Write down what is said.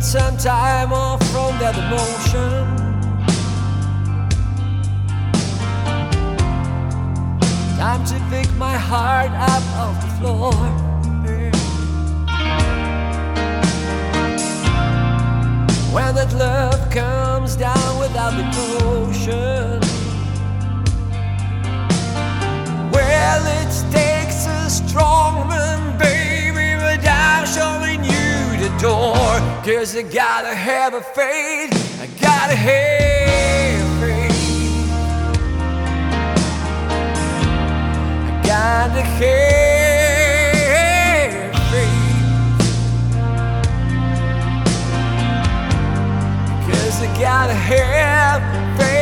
some time off from that emotion. Time to pick my heart up off the floor. When that love comes down without devotion, well, it takes a strong man, baby, but I'm showing you the door. 'Cause I gotta have a faith, I gotta have faith, I gotta have faith, 'cause I gotta have faith.